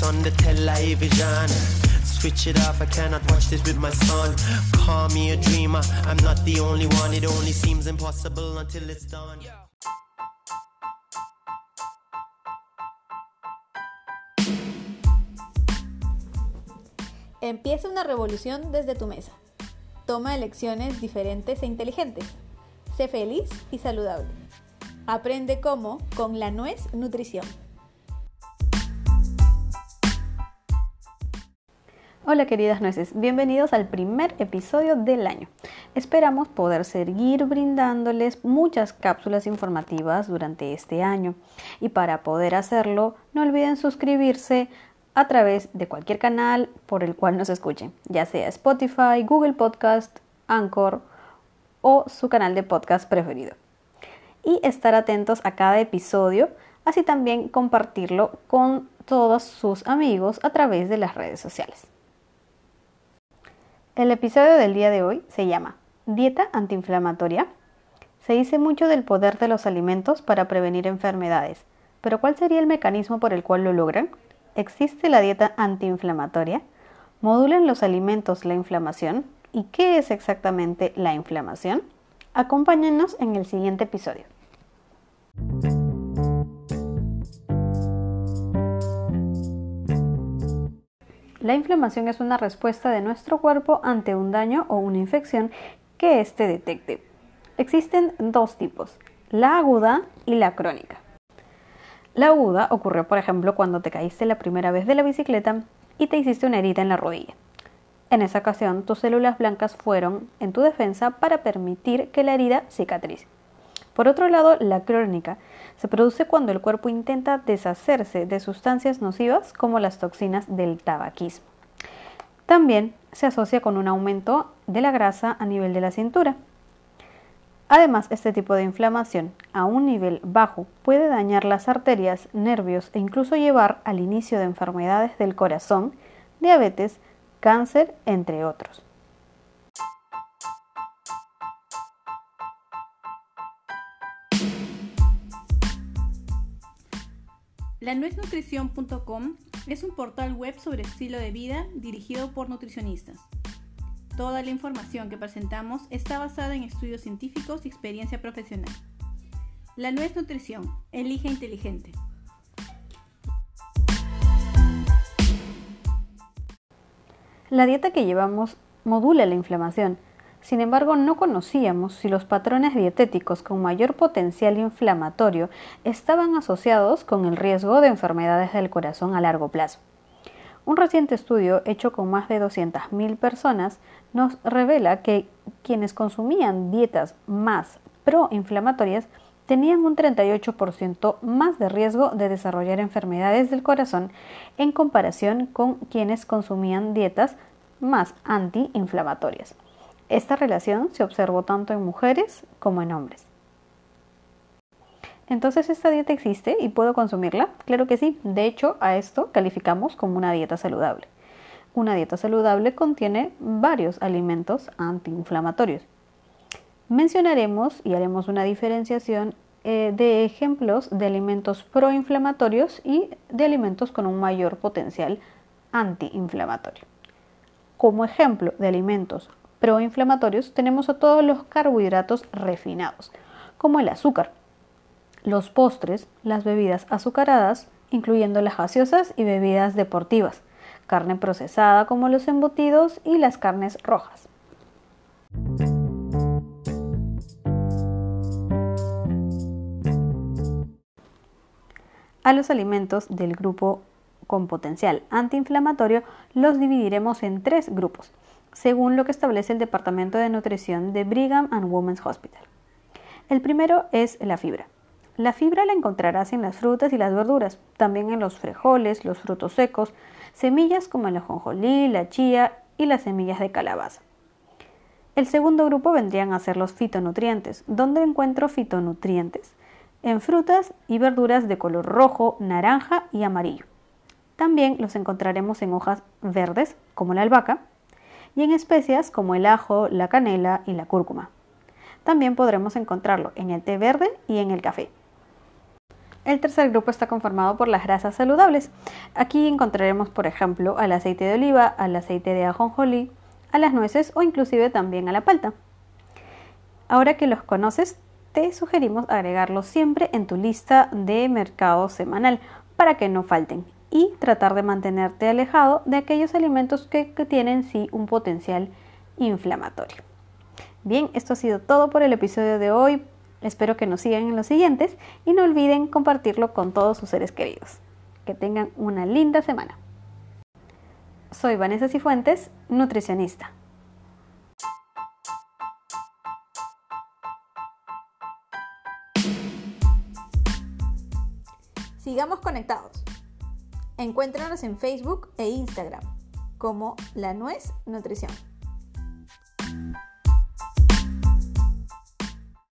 on the television. Switch it off, I cannot watch this with my son. Call me a dreamer, I'm not the only one. It only seems impossible until it's done. Empieza una revolución desde tu mesa. Toma elecciones diferentes e inteligentes. Sé feliz y saludable. Aprende cómo con La Nuez Nutrición. Hola queridas nueces, bienvenidos al primer episodio del año. Esperamos poder seguir brindándoles muchas cápsulas informativas durante este año. Y para poder hacerlo, no olviden suscribirse a través de cualquier canal por el cual nos escuchen, ya sea Spotify, Google Podcast, Anchor o su canal de podcast preferido. Y estar atentos a cada episodio, así también compartirlo con todos sus amigos a través de las redes sociales. El episodio del día de hoy se llama Dieta antiinflamatoria. Se dice mucho del poder de los alimentos para prevenir enfermedades, pero ¿cuál sería el mecanismo por el cual lo logran? ¿Existe la dieta antiinflamatoria? ¿Modulan los alimentos la inflamación? ¿Y qué es exactamente la inflamación? Acompáñennos en el siguiente episodio. La inflamación es una respuesta de nuestro cuerpo ante un daño o una infección que éste detecte. Existen dos tipos, la aguda y la crónica. La aguda ocurrió, por ejemplo, cuando te caíste la primera vez de la bicicleta y te hiciste una herida en la rodilla. En esa ocasión, tus células blancas fueron en tu defensa para permitir que la herida cicatrice. Por otro lado, la crónica se produce cuando el cuerpo intenta deshacerse de sustancias nocivas como las toxinas del tabaquismo. También se asocia con un aumento de la grasa a nivel de la cintura. Además, este tipo de inflamación a un nivel bajo puede dañar las arterias, nervios e incluso llevar al inicio de enfermedades del corazón, diabetes, cáncer, entre otros. Lanueznutrición.com es un portal web sobre estilo de vida dirigido por nutricionistas. Toda la información que presentamos está basada en estudios científicos y experiencia profesional. La Nuez Nutrición, elige inteligente. La dieta que llevamos modula la inflamación. Sin embargo, no conocíamos si los patrones dietéticos con mayor potencial inflamatorio estaban asociados con el riesgo de enfermedades del corazón a largo plazo. Un reciente estudio hecho con más de 200.000 personas nos revela que quienes consumían dietas más proinflamatorias tenían un 38% más de riesgo de desarrollar enfermedades del corazón en comparación con quienes consumían dietas más antiinflamatorias. Esta relación se observó tanto en mujeres como en hombres. Entonces, ¿esta dieta existe y puedo consumirla? Claro que sí. De hecho, a esto calificamos como una dieta saludable. Una dieta saludable contiene varios alimentos antiinflamatorios. Mencionaremos y haremos una diferenciación de ejemplos de alimentos proinflamatorios y de alimentos con un mayor potencial antiinflamatorio. Como ejemplo de alimentos proinflamatorios tenemos a todos los carbohidratos refinados, como el azúcar, los postres, las bebidas azucaradas, incluyendo las gaseosas y bebidas deportivas, carne procesada como los embutidos y las carnes rojas. A los alimentos del grupo con potencial antiinflamatorio los dividiremos en 3 grupos, según lo que establece el Departamento de Nutrición de Brigham and Women's Hospital. El primero es la fibra. La fibra la encontrarás en las frutas y las verduras, también en los frijoles, los frutos secos, semillas como el ajonjolí, la chía y las semillas de calabaza. El segundo grupo vendrían a ser los fitonutrientes, donde encuentro fitonutrientes en frutas y verduras de color rojo, naranja y amarillo. También los encontraremos en hojas verdes, como la albahaca, y en especias como el ajo, la canela y la cúrcuma. También podremos encontrarlo en el té verde y en el café. El tercer grupo está conformado por las grasas saludables. Aquí encontraremos, por ejemplo, al aceite de oliva, al aceite de ajonjolí, a las nueces o inclusive también a la palta. Ahora que los conoces, te sugerimos agregarlos siempre en tu lista de mercado semanal para que no falten y tratar de mantenerte alejado de aquellos alimentos que tienen sí un potencial inflamatorio. Bien, esto ha sido todo por el episodio de hoy. Espero que nos sigan en los siguientes y no olviden compartirlo con todos sus seres queridos. Que tengan una linda semana. Soy Vanessa Cifuentes, nutricionista. Sigamos conectados. Encuéntranos en Facebook e Instagram como La Nuez Nutrición.